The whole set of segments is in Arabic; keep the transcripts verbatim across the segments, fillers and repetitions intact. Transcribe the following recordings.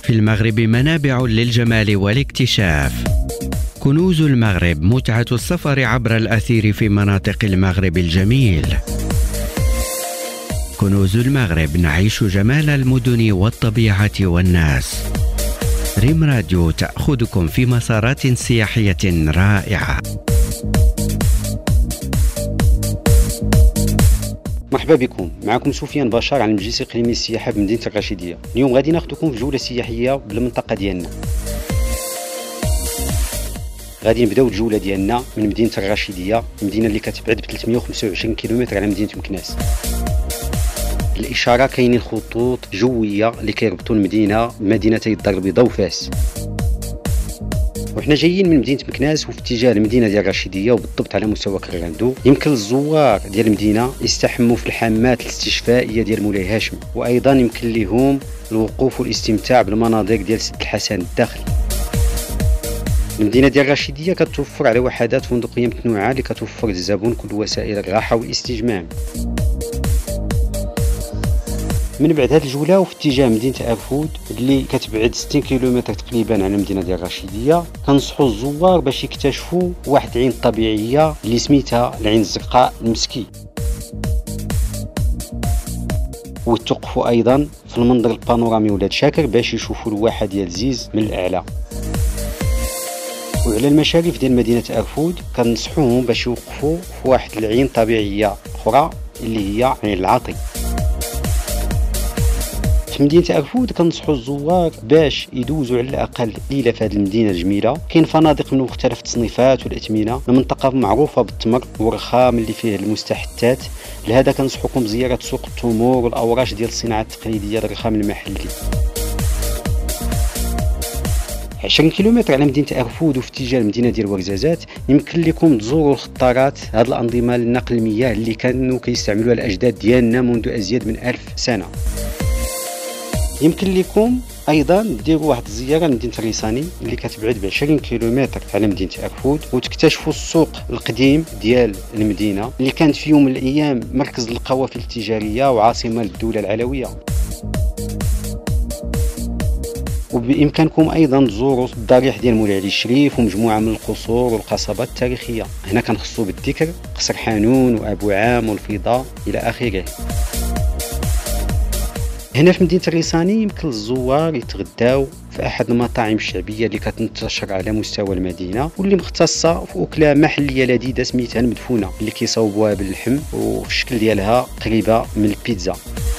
في المغرب منابع للجمال والاكتشاف. كنوز المغرب، متعة السفر عبر الأثير في مناطق المغرب الجميل. كنوز المغرب، نعيش جمال المدن والطبيعة والناس. ريم راديو تأخذكم في مسارات سياحية رائعة. مرحبا بكم، معكم سفيان بشار عن المجلس الإقليمي للسياحة بمدينة الرشيدية. اليوم غادي ناخذكم في جولة سياحية بالمنطقة ديالنا. غادي نبداو الجولة ديالنا من مدينة الرشيدية، المدينة اللي كتبعد ب ثلاثمائة وخمسة وعشرين كيلومتر على مدينة مكناس. الإشارة كاينين خطوط جوية اللي كيربطوا المدينة بمدينتي الدار البيضاء وفاس. وحنا جايين من مدينة مكناس وفي اتجاه المدينة ديال الرشيدية وبالضبط على مستوى كرغاندو. يمكن للزوار ديال المدينة يستحموا في الحمامات الاستشفائية ديال مولاي هاشم، وأيضا يمكن لهم الوقوف والاستمتاع بالمناظر ديال سد الحسن الداخلي. المدينة ديال الرشيدية كتوفر على وحدات فندقية متنوعة اللي كتوفر للزبون كل وسائل الراحة والاستجمام. من بعد هذه الجوله وفي اتجاه مدينه ارفود اللي كتبعد ستين كيلومتر تقريبا على المدينه ديال الرشيديه، كنصحوا الزوار باش يكتشفوا واحد العين طبيعيه اللي سميتها العين الزرقاء المسكي، وتوقفوا ايضا في المنظر البانورامي ولاد شاكر باش يشوفوا الواحه ديال زيز من الاعلى. وعلى المشارف ديال مدينه ارفود كنصحوهم باش يوقفوا في واحد العين طبيعيه اخرى اللي هي عين العاطي. في مدينة أرفود كنصحوا الزوار باش يدوزوا على الأقل ليلة في هذه المدينة الجميلة. كاين فنادق من مختلف التصنيفات والأثمنة، المنطقة معروفة بالتمر والرخام اللي فيه المستحدثات، لهذا كنصحوكم بزيارة سوق التمور والأوراش ديال الصناعة التقليدية للرخام المحلي. عشرين كيلومتر على مدينة أرفود وفي اتجاه المدينة ديال ورزازات يمكن لكم تزوروا الخطارات، هذه الأنظمة لنقل المياه اللي كانوا كيستعملوها الأجداد ديالنا منذ أزيد من ألف سنة. يمكن لكم ايضا ديروا واحد الزياره لمدينه الريساني اللي كتبعد ب عشرين كيلومتر على مدينه ارفود، وتكتشفوا السوق القديم ديال المدينه اللي كانت في يوم من الايام مركز للقوافل التجاريه وعاصمه للدوله العلويه. وبامكانكم ايضا تزوروا الضريح ديال مولاي علي الشريف ومجموعه من القصور والقصبات التاريخيه. هنا كنخصو بالذكر قصر حانون وابو عام والفضاء الى اخره. هنا في مدينة الريساني يمكن للزوار يتغداو في أحد المطاعم الشعبية اللي كتنتشر على مستوى المدينة واللي مختصة في أكلة محلية لذيذة سميتها المدفونة اللي كيصاوبوها باللحم وفي الشكل ديالها قريبة من البيتزا.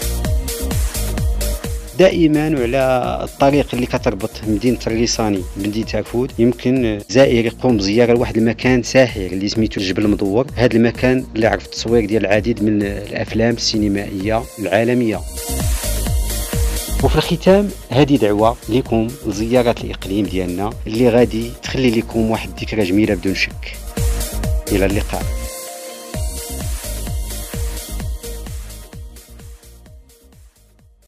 دائما وعلى الطريق اللي كتربط مدينة الريساني بمدينة أرفود يمكن زائر يقوم بزيارة لواحد المكان ساحر اللي سميتو الجبل المدور. هذا المكان اللي عرف التصوير ديال العديد من الأفلام السينمائية العالمية. وفي الختام هذه دعوة لكم لزيارة الإقليم ديالنا اللي غادي تخلي لكم واحد الذكرى جميلة بدون شك. إلى اللقاء.